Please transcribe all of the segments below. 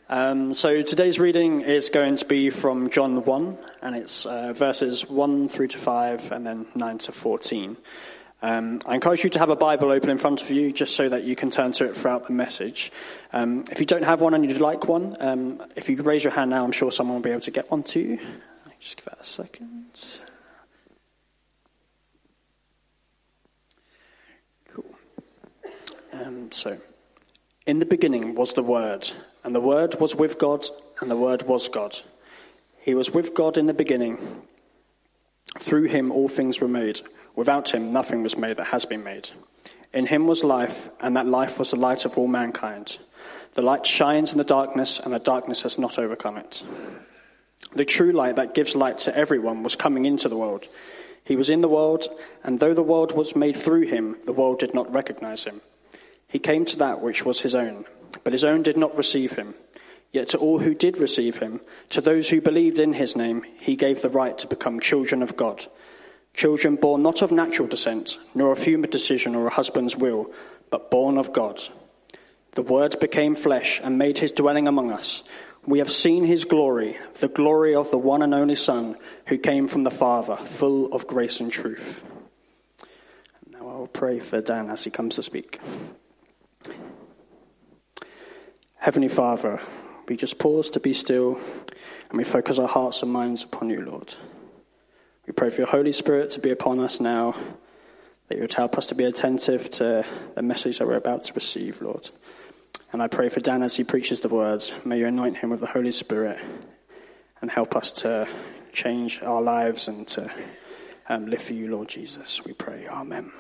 So today's reading is going to be from John 1, and it's verses 1 through to 5 and then 9 to 14. I encourage you to have a Bible open in front of you just so that you can turn to it throughout the message. If you don't have one and you'd like one, if you could raise your hand now, I'm sure someone will be able to get one to you. Just give that a second. Cool. So, in the beginning was the Word, and the Word was with God, and the Word was God. He was with God in the beginning. Through him all things were made. Without him nothing was made that has been made. In him was life, and that life was the light of all mankind. The light shines in the darkness, and the darkness has not overcome it. The true light that gives light to everyone was coming into the world. He was in the world, and though the world was made through him, the world did not recognize him. He came to that which was his own, but his own did not receive him. Yet to all who did receive him, to those who believed in his name, he gave the right to become children of God. Children born not of natural descent, nor of human decision or a husband's will, but born of God. The Word became flesh and made his dwelling among us. We have seen his glory, the glory of the one and only Son, who came from the Father, full of grace and truth. Now I'll pray for Dan as he comes to speak. Heavenly Father, we just pause to be still, and we focus our hearts and minds upon you, Lord. We pray for your Holy Spirit to be upon us now, that you would help us to be attentive to the message that we're about to receive, Lord. And I pray for Dan as he preaches the words. May you anoint him with the Holy Spirit and help us to change our lives and to live for you, Lord Jesus. We pray. Amen.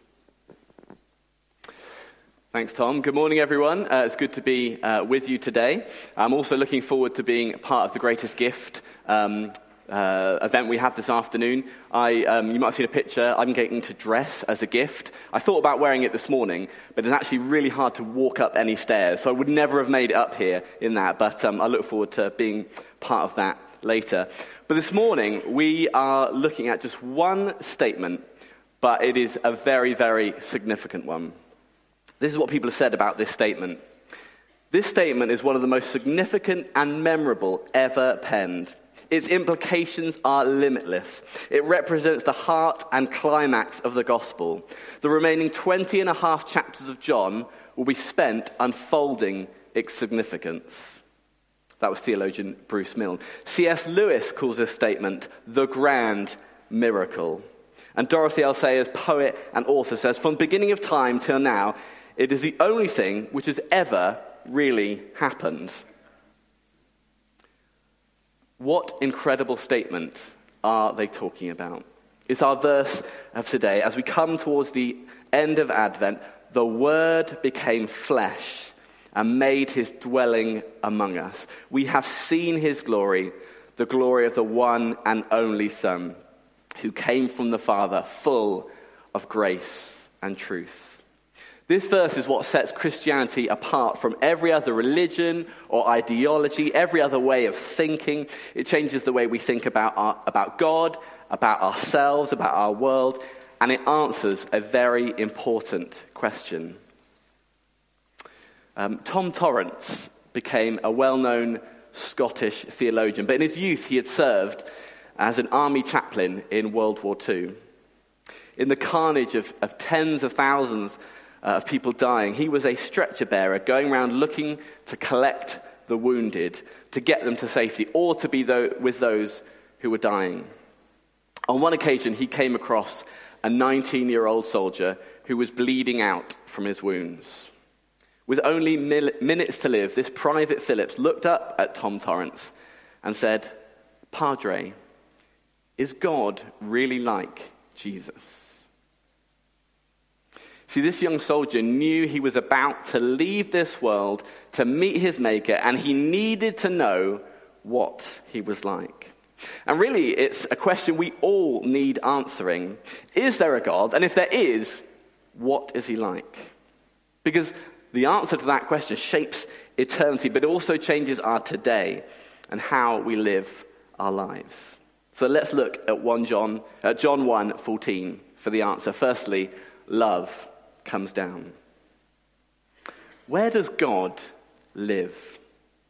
Thanks, Tom. Good morning, everyone. It's good to be with you today. I'm also looking forward to being part of the Greatest Gift event we have this afternoon. You might have seen a picture. I'm getting to dress as a gift. I thought about wearing it this morning, but it's actually really hard to walk up any stairs, so I would never have made it up here in that, but I look forward to being part of that later. But this morning, we are looking at just one statement, but it is a very, very significant one. This is what people have said about this statement. This statement is one of the most significant and memorable ever penned. Its implications are limitless. It represents the heart and climax of the gospel. The remaining 20 and a half chapters of John will be spent unfolding its significance. That was theologian Bruce Milne. C.S. Lewis calls this statement the grand miracle. And Dorothy L. Sayers, poet and author, says, from the beginning of time till now, it is the only thing which has ever really happened. What incredible statement are they talking about? It's our verse of today. As we come towards the end of Advent, the Word became flesh and made his dwelling among us. We have seen his glory, the glory of the one and only Son, who came from the Father, full of grace and truth. This verse is what sets Christianity apart from every other religion or ideology, every other way of thinking. It changes the way we think about God, about ourselves, about our world, and it answers a very important question. Tom Torrance became a well-known Scottish theologian, but in his youth he had served as an army chaplain in World War II. In the carnage of tens of thousands of people dying, he was a stretcher bearer going around looking to collect the wounded, to get them to safety, or to be with those who were dying. On one occasion, he came across a 19-year-old soldier who was bleeding out from his wounds. With only minutes to live, this Private Phillips looked up at Tom Torrance and said, "Padre, is God really like Jesus?" See, this young soldier knew he was about to leave this world to meet his Maker, and he needed to know what he was like. And really, it's a question we all need answering. Is there a God? And if there is, what is he like? Because the answer to that question shapes eternity, but it also changes our today and how we live our lives. So let's look at John 1:14 for the answer. Firstly, love comes down. Where does God live?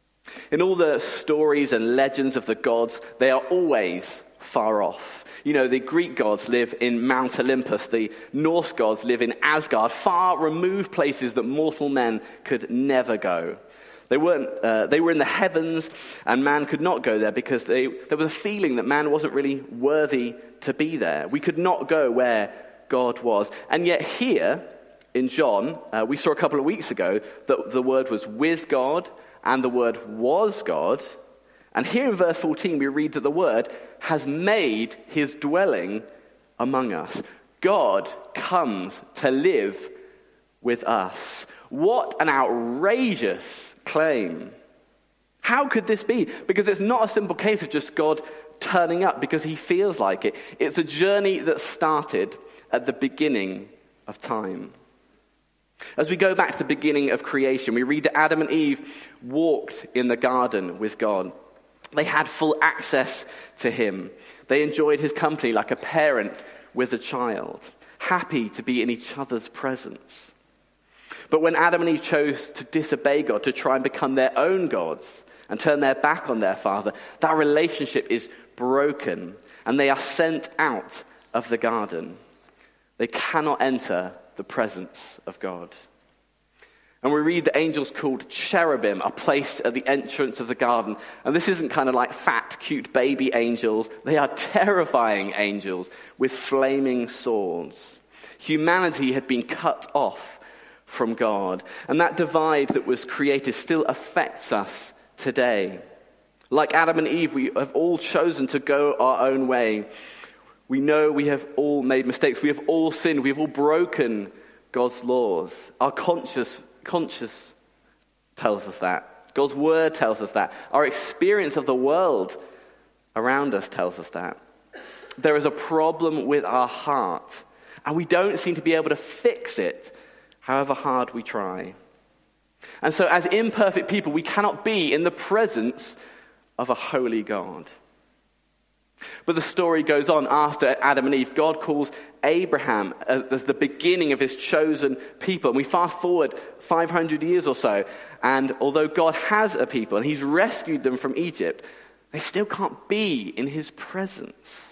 In all the stories and legends of the gods, they are always far off. You know, the Greek gods live in Mount Olympus. The Norse gods live in Asgard, far removed places that mortal men could never go. They were in the heavens, and man could not go there because there was a feeling that man wasn't really worthy to be there. We could not go where God was. And yet here in John, we saw a couple of weeks ago that the word was with God and the word was God. And here in verse 14, we read that the word has made his dwelling among us. God comes to live with us. What an outrageous claim. How could this be? Because it's not a simple case of just God turning up because he feels like it. It's a journey that started at the beginning of time. As we go back to the beginning of creation, we read that Adam and Eve walked in the garden with God. They had full access to him. They enjoyed his company like a parent with a child, happy to be in each other's presence. But when Adam and Eve chose to disobey God, to try and become their own gods and turn their back on their Father, that relationship is broken and they are sent out of the garden. They cannot enter the presence of God. And we read that angels called cherubim are placed at the entrance of the garden. And this isn't kind of like fat, cute baby angels. They are terrifying angels with flaming swords. Humanity had been cut off from God. And that divide that was created still affects us today. Like Adam and Eve, we have all chosen to go our own way. We know we have all made mistakes. We have all sinned. We have all broken God's laws. Our conscience tells us that. God's word tells us that. Our experience of the world around us tells us that. There is a problem with our heart, and we don't seem to be able to fix it, however hard we try. And so as imperfect people, we cannot be in the presence of a holy God. But the story goes on. After Adam and Eve, God calls Abraham as the beginning of his chosen people. And we fast forward 500 years or so, and although God has a people and he's rescued them from Egypt, they still can't be in his presence.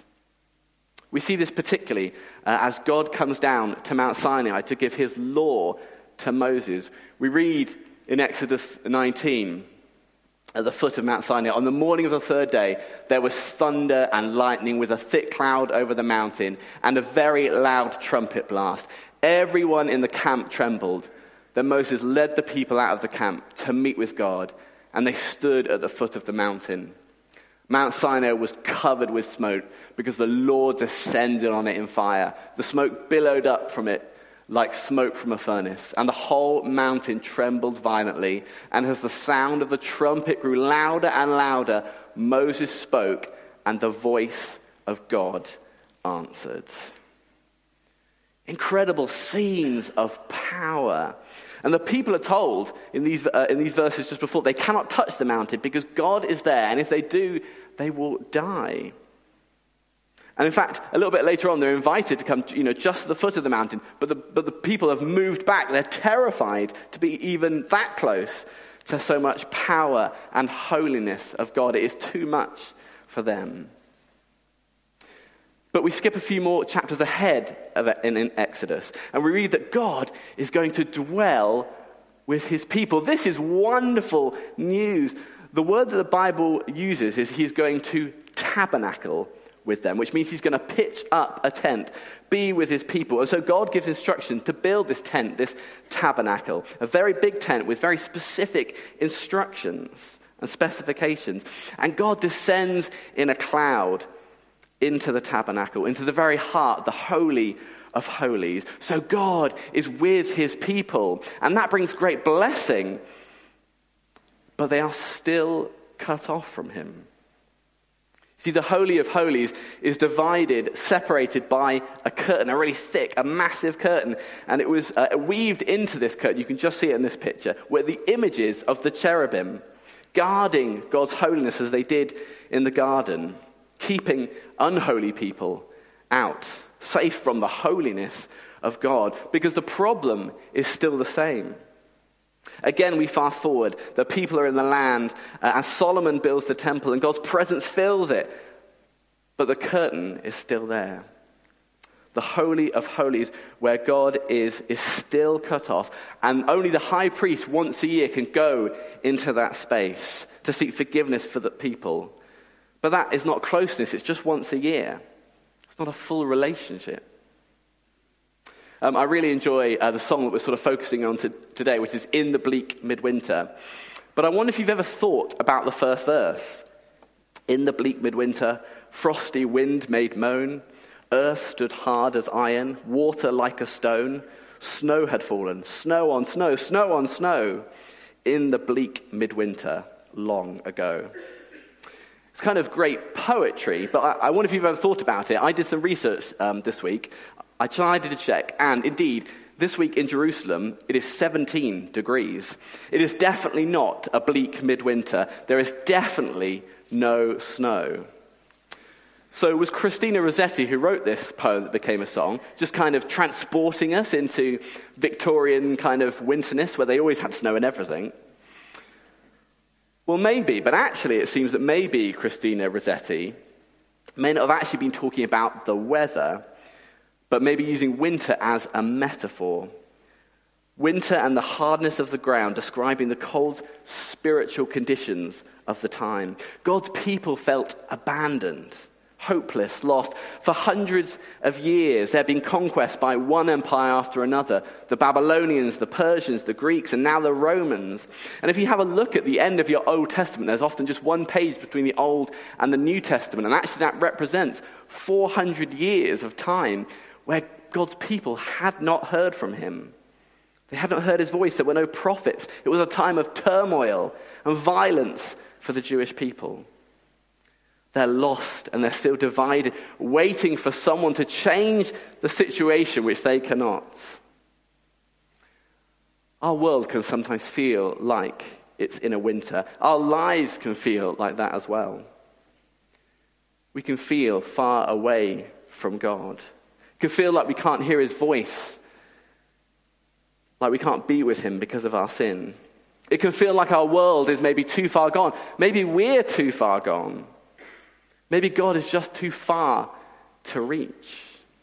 We see this particularly as God comes down to Mount Sinai to give his law to Moses. We read in Exodus 19, at the foot of Mount Sinai, on the morning of the third day, there was thunder and lightning with a thick cloud over the mountain and a very loud trumpet blast. Everyone in the camp trembled. Then Moses led the people out of the camp to meet with God, and they stood at the foot of the mountain. Mount Sinai was covered with smoke because the Lord descended on it in fire. The smoke billowed up from it like smoke from a furnace, and the whole mountain trembled violently. And as the sound of the trumpet grew louder and louder, Moses spoke, and the voice of God answered. Incredible scenes of power. And the people are told in these verses just before, they cannot touch the mountain because God is there, and if they do, they will die. And in fact, a little bit later on, they're invited to come, just to the foot of the mountain. But the people have moved back. They're terrified to be even that close to so much power and holiness of God. It is too much for them. But we skip a few more chapters ahead in Exodus, and we read that God is going to dwell with his people. This is wonderful news. The word that the Bible uses is he's going to tabernacle with them, which means he's going to pitch up a tent, be with his people. And so God gives instruction to build this tent, this tabernacle, a very big tent with very specific instructions and specifications. And God descends in a cloud into the tabernacle, into the very heart, the holy of holies. So God is with his people, and that brings great blessing, but they are still cut off from him. See, the Holy of Holies is divided, separated by a curtain, a really thick, a massive curtain. And it was weaved into this curtain, you can just see it in this picture, were the images of the cherubim, guarding God's holiness as they did in the garden, keeping unholy people out, safe from the holiness of God, because the problem is still the same. Again, we fast forward. The people are in the land as Solomon builds the temple and God's presence fills it. But the curtain is still there. The Holy of Holies, where God is still cut off. And only the high priest once a year can go into that space to seek forgiveness for the people. But that is not closeness. It's just once a year. It's not a full relationship. I really enjoy the song that we're sort of focusing on today, which is In the Bleak Midwinter. But I wonder if you've ever thought about the first verse. In the bleak midwinter, frosty wind made moan, earth stood hard as iron, water like a stone, snow had fallen, snow on snow, snow on snow, in the bleak midwinter long ago. It's kind of great poetry, but I wonder if you've ever thought about it. I did some research this week. I tried to check, and indeed, this week in Jerusalem, it is 17 degrees. It is definitely not a bleak midwinter. There is definitely no snow. So it was Christina Rossetti who wrote this poem that became a song, just kind of transporting us into Victorian kind of winterness, where they always had snow and everything. Well, maybe, but actually it seems that maybe Christina Rossetti may not have actually been talking about the weather, but maybe using winter as a metaphor. Winter and the hardness of the ground, describing the cold spiritual conditions of the time. God's people felt abandoned, hopeless, lost. For hundreds of years, there had been conquest by one empire after another. The Babylonians, the Persians, the Greeks, and now the Romans. And if you have a look at the end of your Old Testament, there's often just one page between the Old and the New Testament. And actually that represents 400 years of time where God's people had not heard from him. They had not heard his voice. There were no prophets. It was a time of turmoil and violence for the Jewish people. They're lost and they're still divided, waiting for someone to change the situation which they cannot. Our world can sometimes feel like it's in a winter. Our lives can feel like that as well. We can feel far away from God. It can feel like we can't hear his voice, like we can't be with him because of our sin. It can feel like our world is maybe too far gone. Maybe we're too far gone. Maybe God is just too far to reach.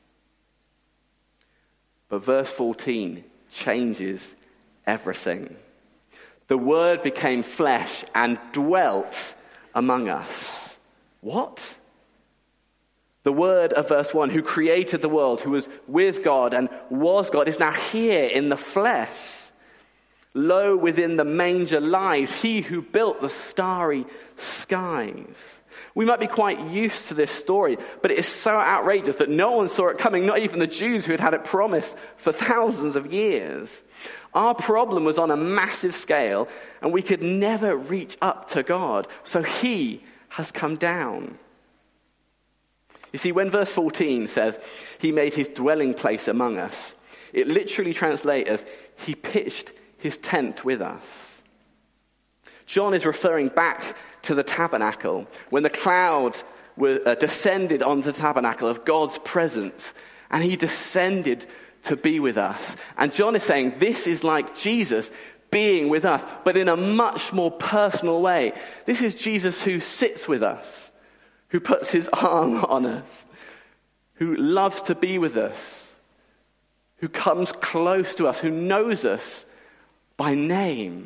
But verse 14 changes everything. The Word became flesh and dwelt among us. What? The Word of verse 1, who created the world, who was with God and was God, is now here in the flesh. Lo, within the manger lies he who built the starry skies. We might be quite used to this story, but it is so outrageous that no one saw it coming, not even the Jews who had had it promised for thousands of years. Our problem was on a massive scale, and we could never reach up to God, so he has come down. You see, when verse 14 says, he made his dwelling place among us, it literally translates as, he pitched his tent with us. John is referring back to the tabernacle, when the cloud descended on the tabernacle of God's presence, and he descended to be with us. And John is saying this is like Jesus being with us, but in a much more personal way. This is Jesus who sits with us, who puts his arm on us, who loves to be with us, who comes close to us, who knows us by name.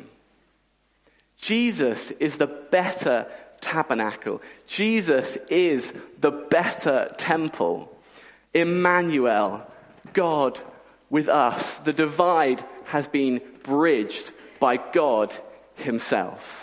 Jesus is the better tabernacle. Jesus is the better temple. Emmanuel, God with us. The divide has been bridged by God himself.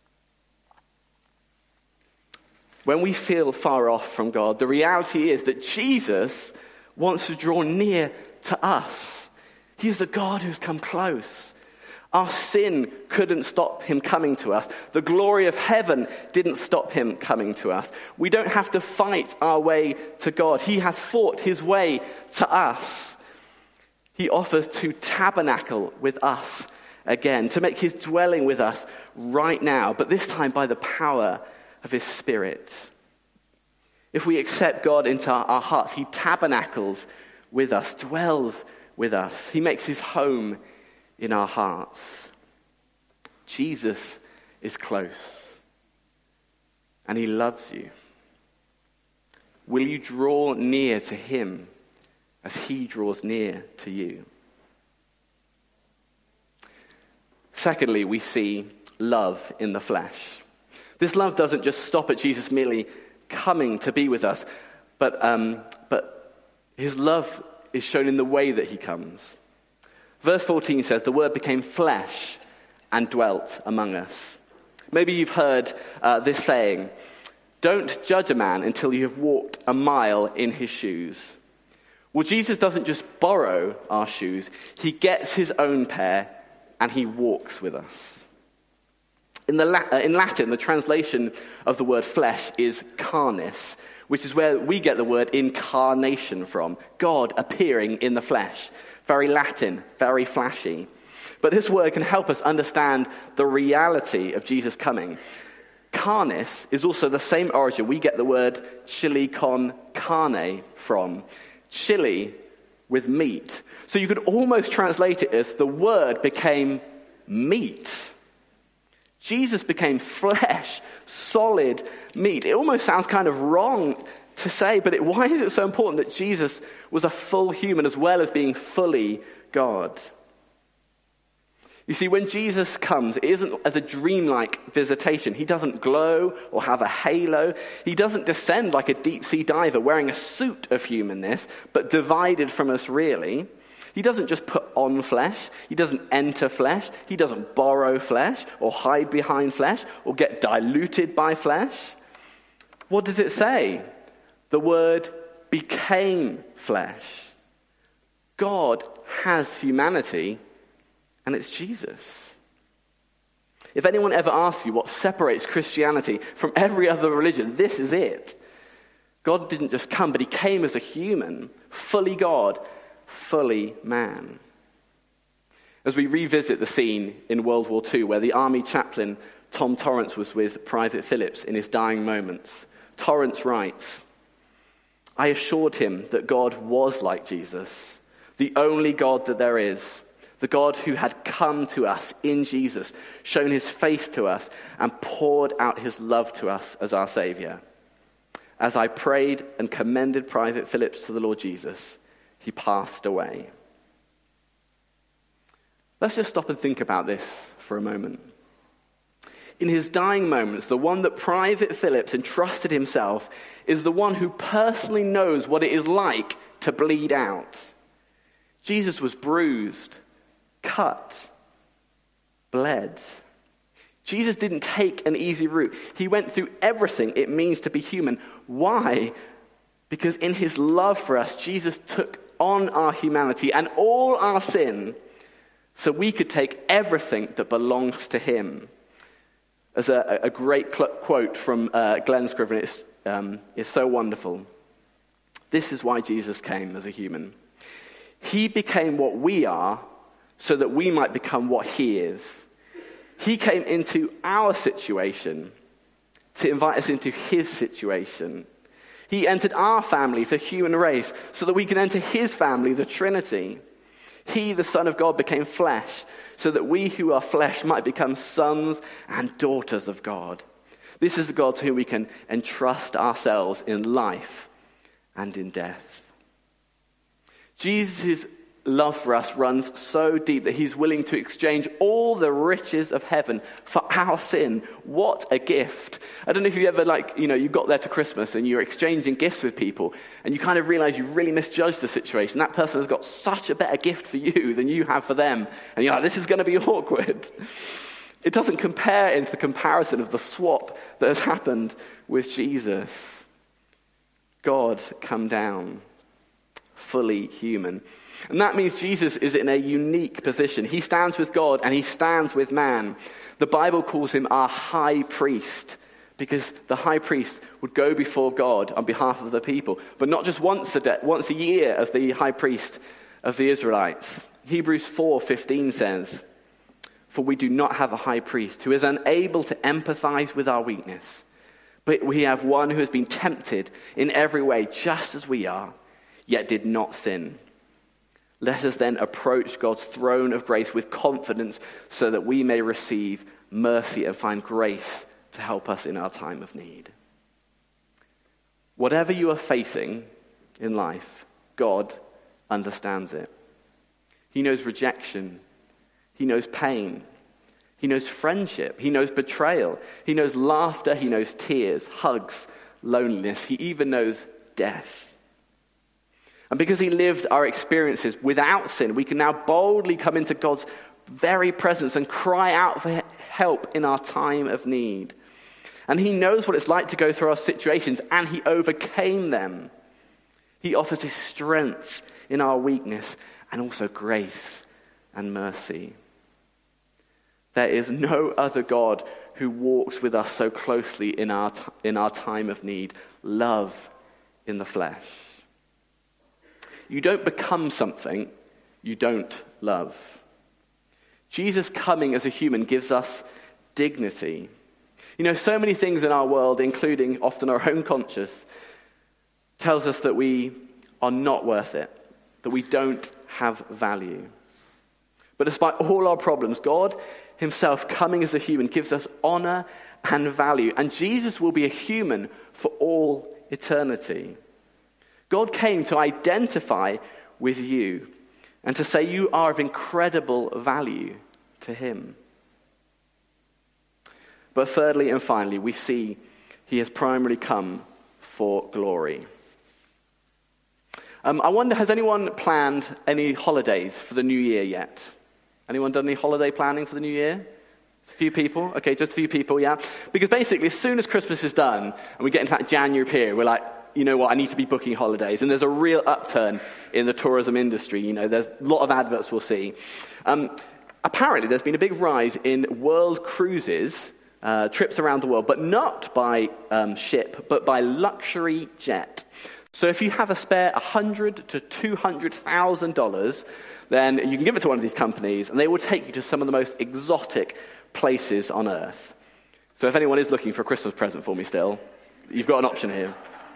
When we feel far off from God, the reality is that Jesus wants to draw near to us. He is the God who's come close. Our sin couldn't stop him coming to us. The glory of heaven didn't stop him coming to us. We don't have to fight our way to God. He has fought his way to us. He offers to tabernacle with us again, to make his dwelling with us right now, but this time by the power of his Spirit. If we accept God into our hearts, he tabernacles with us, dwells with us. He makes his home in our hearts. Jesus is close, and he loves you. Will you draw near to him as he draws near to you? Secondly, we see love in the flesh. This love doesn't just stop at Jesus merely coming to be with us, but his love is shown in the way that he comes. Verse 14 says, "The Word became flesh and dwelt among us." Maybe you've heard this saying, "Don't judge a man until you have walked a mile in his shoes." Well, Jesus doesn't just borrow our shoes. He gets his own pair and he walks with us. In Latin, the translation of the word flesh is carnis, which is where we get the word incarnation from. God appearing in the flesh. Very Latin, very flashy. But this word can help us understand the reality of Jesus coming. Carnis is also the same origin we get the word chili con carne from. Chili with meat. So you could almost translate it as the Word became meat. Jesus became flesh, solid meat. It almost sounds kind of wrong to say, but why is it so important that Jesus was a full human as well as being fully God? You see, when Jesus comes, it isn't as a dreamlike visitation. He doesn't glow or have a halo. He doesn't descend like a deep-sea diver wearing a suit of humanness, but divided from us really. He doesn't just put on flesh. He doesn't enter flesh. He doesn't borrow flesh or hide behind flesh or get diluted by flesh. What does it say? The Word became flesh. God has humanity, and it's Jesus. If anyone ever asks you what separates Christianity from every other religion, this is it. God didn't just come, but he came as a human, fully God, fully man. As we revisit the scene in World War II where the army chaplain Tom Torrance was with Private Phillips in his dying moments, Torrance writes, "I assured him that God was like Jesus, the only God that there is, the God who had come to us in Jesus, shown his face to us, and poured out his love to us as our Savior. As I prayed and commended Private Phillips to the Lord Jesus, he passed away." Let's just stop and think about this for a moment. In his dying moments, the one that Private Phillips entrusted himself is the one who personally knows what it is like to bleed out. Jesus was bruised, cut, bled. Jesus didn't take an easy route. He went through everything it means to be human. Why? Because in his love for us, Jesus took on our humanity and all our sin so we could take everything that belongs to him. As a great quote from Glenn Scriven is so wonderful. This is why Jesus came as a human. He became what we are so that we might become what he is. He came into our situation to invite us into his situation. He entered our family, the human race, so that we can enter his family, the Trinity. He, the Son of God, became flesh so that we who are flesh might become sons and daughters of God. This is the God to whom we can entrust ourselves in life and in death. Jesus' love for us runs so deep that he's willing to exchange all the riches of heaven for our sin. What a gift. I don't know if you ever you got there to Christmas and you're exchanging gifts with people and you kind of realize you really misjudged the situation. That person has got such a better gift for you than you have for them. And you're like, this is going to be awkward. It doesn't compare into the comparison of the swap that has happened with Jesus. God come down, fully human. And that means Jesus is in a unique position. He stands with God and he stands with man. The Bible calls him our high priest because the high priest would go before God on behalf of the people, but not just once a year as the high priest of the Israelites. Hebrews 4:15 says, "For we do not have a high priest who is unable to empathize with our weakness, but we have one who has been tempted in every way just as we are, yet did not sin. Let us then approach God's throne of grace with confidence so that we may receive mercy and find grace to help us in our time of need. Whatever you are facing in life, God understands it. He knows rejection. He knows pain. He knows friendship. He knows betrayal. He knows laughter. He knows tears, hugs, loneliness. He even knows death. And because he lived our experiences without sin, we can now boldly come into God's very presence and cry out for help in our time of need. And he knows what it's like to go through our situations, and he overcame them. He offers his strength in our weakness and also grace and mercy. There is no other God who walks with us so closely in our time of need. Love in the flesh. You don't become something you don't love. Jesus coming as a human gives us dignity. You know, so many things in our world, including often our own conscience, tells us that we are not worth it, that we don't have value. But despite all our problems, God himself coming as a human gives us honor and value. And Jesus will be a human for all eternity. God came to identify with you and to say you are of incredible value to him. But thirdly and finally, we see he has primarily come for glory. I wonder, has anyone planned any holidays for the new year yet? Anyone done any holiday planning for the new year? A few people? Okay, just a few people, yeah. Because basically, as soon as Christmas is done, and we get into that January period, we're like, you know what, I need to be booking holidays. And there's a real upturn in the tourism industry. You know, there's a lot of adverts we'll see. Apparently, there's been a big rise in world cruises, trips around the world, but not by ship, but by luxury jet. So if you have a spare $100,000 to $200,000, then you can give it to one of these companies, and they will take you to some of the most exotic places on earth. So if anyone is looking for a Christmas present for me still, you've got an option here.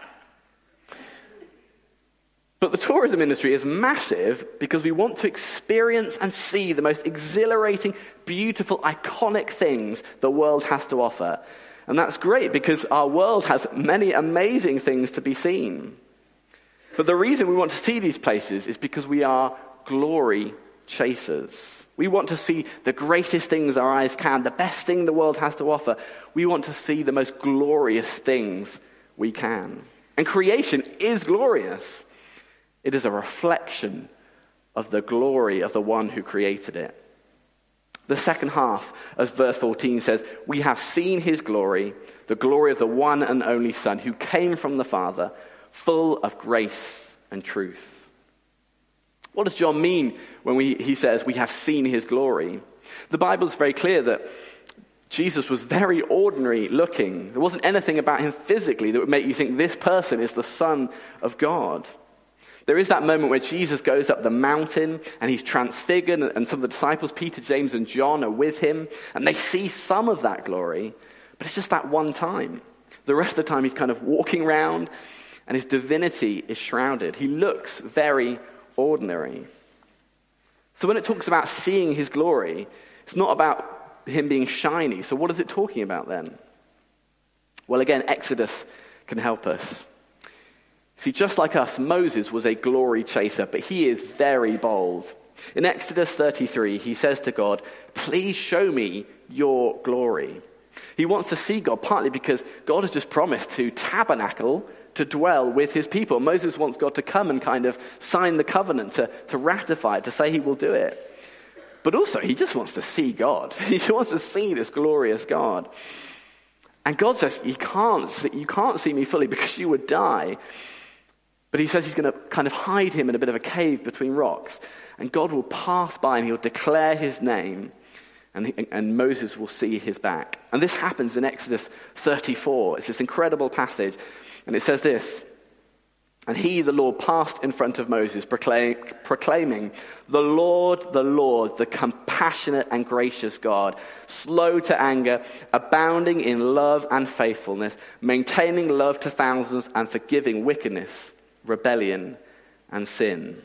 But the tourism industry is massive because we want to experience and see the most exhilarating, beautiful, iconic things the world has to offer. And that's great because our world has many amazing things to be seen. But the reason we want to see these places is because we are glory chasers. We want to see the greatest things our eyes can, the best thing the world has to offer. We want to see the most glorious things we can. And creation is glorious. It is a reflection of the glory of the one who created it. The second half of verse 14 says, "We have seen his glory, the glory of the one and only Son, who came from the Father, full of grace and truth." What does John mean when he says, "We have seen his glory"? The Bible is very clear that Jesus was very ordinary looking. There wasn't anything about him physically that would make you think this person is the Son of God. There is that moment where Jesus goes up the mountain and he's transfigured, and some of the disciples, Peter, James, and John, are with him, and they see some of that glory, but it's just that one time. The rest of the time he's kind of walking around, and his divinity is shrouded. He looks very ordinary. So when it talks about seeing his glory, it's not about him being shiny. So what is it talking about then? Well, again, Exodus can help us. See, just like us, Moses was a glory chaser, but he is very bold. In Exodus 33, he says to God, "Please show me your glory." He wants to see God, partly because God has just promised to tabernacle, to dwell with his people. Moses wants God to come and kind of sign the covenant, to ratify it, to say he will do it. But also, he just wants to see God. He wants to see this glorious God. And God says, you can't see me fully because you would die. But he says he's going to kind of hide him in a bit of a cave between rocks. And God will pass by and he'll declare his name. And Moses will see his back. And this happens in Exodus 34. It's this incredible passage. And it says this: "And he, the Lord, passed in front of Moses, proclaiming, 'The Lord, the compassionate and gracious God, slow to anger, abounding in love and faithfulness, maintaining love to thousands, and forgiving wickedness, rebellion, and sin.'"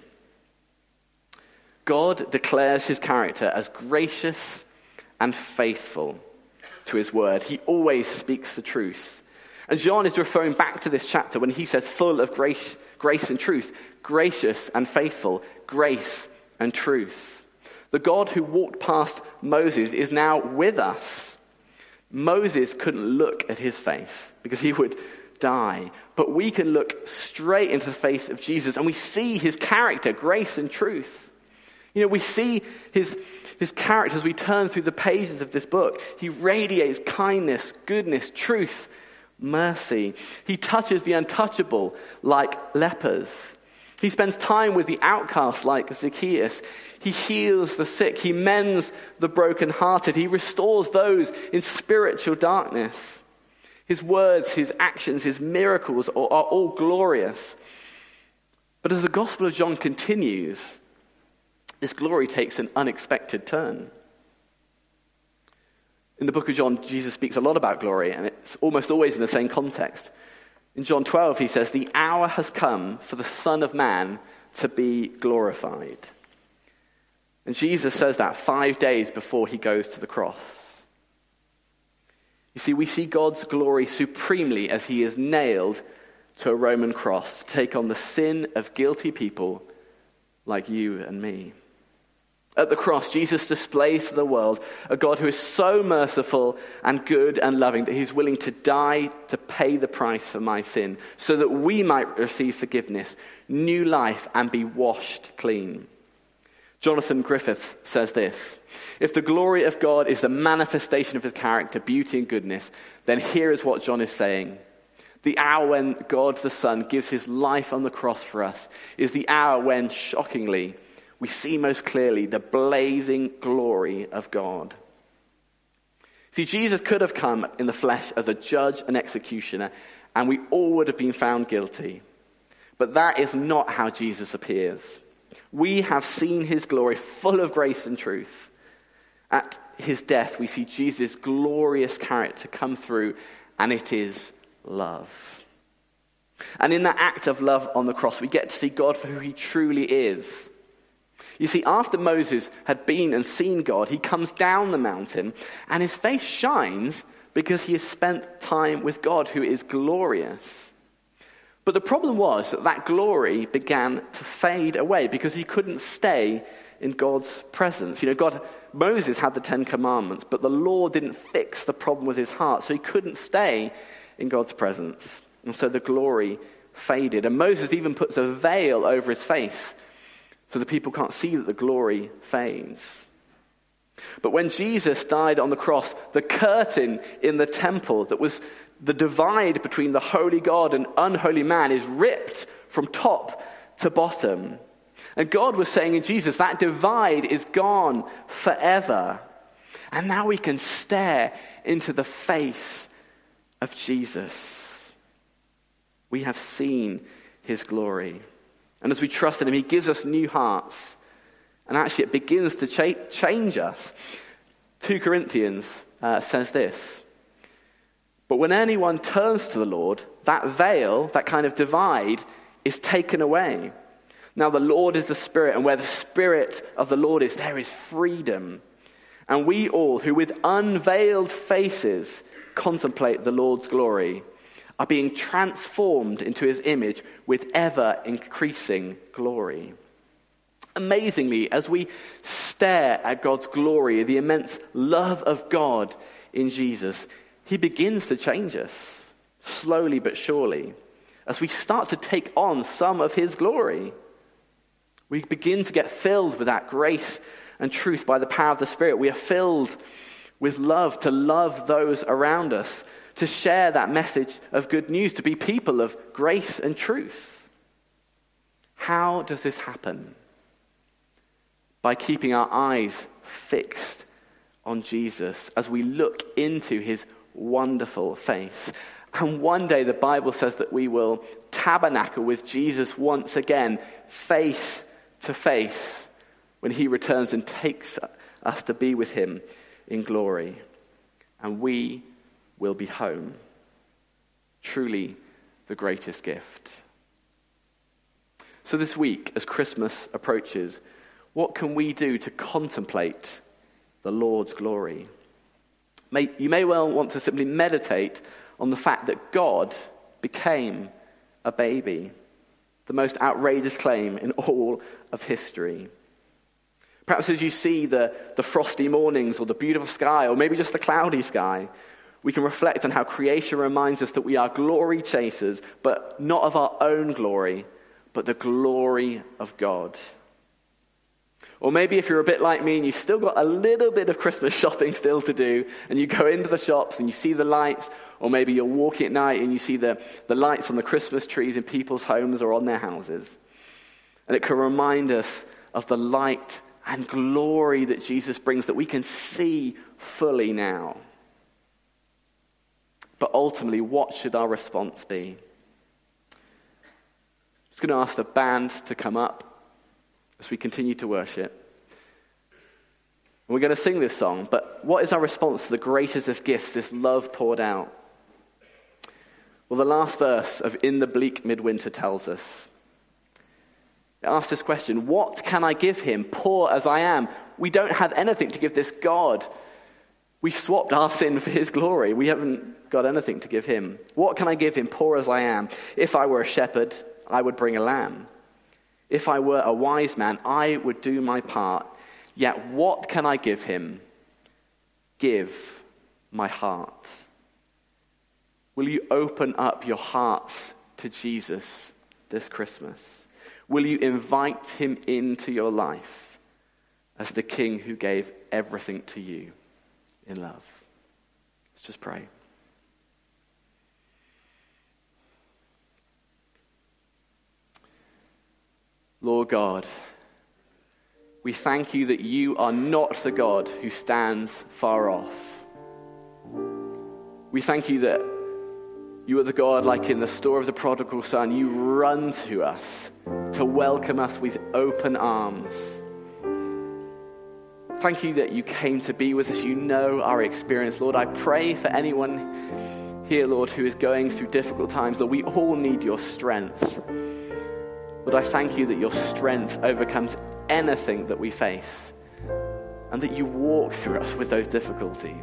God declares his character as gracious and faithful. to his word. He always speaks the truth. And John is referring back to this chapter when he says full of grace and truth, gracious and faithful, grace and truth. The God who walked past Moses is now with us. Moses couldn't look at his face because he would die. But we can look straight into the face of Jesus and we see his character, grace and truth. You know, we see his character as we turn through the pages of this book. He radiates kindness, goodness, truth, mercy. He touches the untouchable like lepers. He spends time with the outcast like Zacchaeus. He heals the sick. He mends the brokenhearted. He restores those in spiritual darkness. His words, his actions, his miracles are all glorious. But as the Gospel of John continues, this glory takes an unexpected turn. In the book of John, Jesus speaks a lot about glory, and it's almost always in the same context. In John 12, he says, "The hour has come for the Son of Man to be glorified." And Jesus says that 5 days before he goes to the cross. You see, we see God's glory supremely as he is nailed to a Roman cross to take on the sin of guilty people like you and me. At the cross, Jesus displays to the world a God who is so merciful and good and loving that he's willing to die to pay the price for my sin so that we might receive forgiveness, new life, and be washed clean. Jonathan Griffiths says this: "If the glory of God is the manifestation of his character, beauty, and goodness, then here is what John is saying. The hour when God the Son gives his life on the cross for us is the hour when, shockingly, we see most clearly the blazing glory of God." See, Jesus could have come in the flesh as a judge and executioner, and we all would have been found guilty. But that is not how Jesus appears. We have seen his glory full of grace and truth. At his death, we see Jesus' glorious character come through, and it is love. And in that act of love on the cross, we get to see God for who he truly is. You see, after Moses had been and seen God, he comes down the mountain, and his face shines because he has spent time with God, who is glorious. But the problem was that glory began to fade away because he couldn't stay in God's presence. You know, Moses had the 10 Commandments, but the law didn't fix the problem with his heart, so he couldn't stay in God's presence. And so the glory faded. And Moses even puts a veil over his face so the people can't see that the glory fades. But when Jesus died on the cross, the curtain in the temple that was the divide between the holy God and unholy man is ripped from top to bottom. And God was saying in Jesus, that divide is gone forever. And now we can stare into the face of Jesus. We have seen his glory. And as we trust in him, he gives us new hearts. And actually it begins to change us. 2 Corinthians says this: "But when anyone turns to the Lord, that veil, that kind of divide, is taken away. Now the Lord is the Spirit, and where the Spirit of the Lord is, there is freedom. And we all, who with unveiled faces contemplate the Lord's glory, are being transformed into his image with ever-increasing glory." Amazingly, as we stare at God's glory, the immense love of God in Jesus, he begins to change us, slowly but surely, as we start to take on some of his glory. We begin to get filled with that grace and truth by the power of the Spirit. We are filled with love to love those around us, to share that message of good news, to be people of grace and truth. How does this happen? By keeping our eyes fixed on Jesus as we look into his wonderful face. And one day the Bible says that we will tabernacle with Jesus once again, face to face, when he returns and takes us to be with him in glory. And we will be home. Truly the greatest gift. So this week, as Christmas approaches, what can we do to contemplate the Lord's glory? You may well want to simply meditate on the fact that God became a baby, the most outrageous claim in all of history. Perhaps as you see the frosty mornings or the beautiful sky or maybe just the cloudy sky, we can reflect on how creation reminds us that we are glory chasers, but not of our own glory, but the glory of God. Or maybe if you're a bit like me and you've still got a little bit of Christmas shopping still to do, and you go into the shops and you see the lights, or maybe you're walking at night and you see the lights on the Christmas trees in people's homes or on their houses. And it can remind us of the light and glory that Jesus brings that we can see fully now. But ultimately, what should our response be? I'm just going to ask the band to come up as we continue to worship. And we're going to sing this song, but what is our response to the greatest of gifts, this love poured out? Well, the last verse of In the Bleak Midwinter tells us. It asks this question: what can I give him, poor as I am? We don't have anything to give this God. We've swapped our sin for his glory. We haven't got anything to give him. What can I give him, poor as I am? If I were a shepherd, I would bring a lamb. If I were a wise man, I would do my part. Yet what can I give him? Give my heart. Will you open up your hearts to Jesus this Christmas? Will you invite him into your life as the King who gave everything to you in love? Let's just pray. Lord God, we thank you that you are not the God who stands far off. We thank you that you are the God, like in the story of the prodigal son, you run to us to welcome us with open arms. Thank you that you came to be with us. You know our experience. Lord, I pray for anyone here, Lord, who is going through difficult times, that we all need your strength. Lord, I thank you that your strength overcomes anything that we face, and that you walk through us with those difficulties.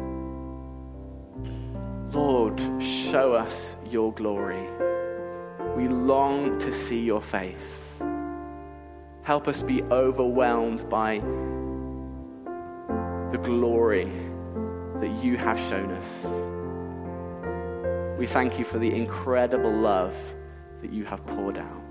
Lord, show us your glory. We long to see your face. Help us be overwhelmed by the glory that you have shown us. We thank you for the incredible love that you have poured out.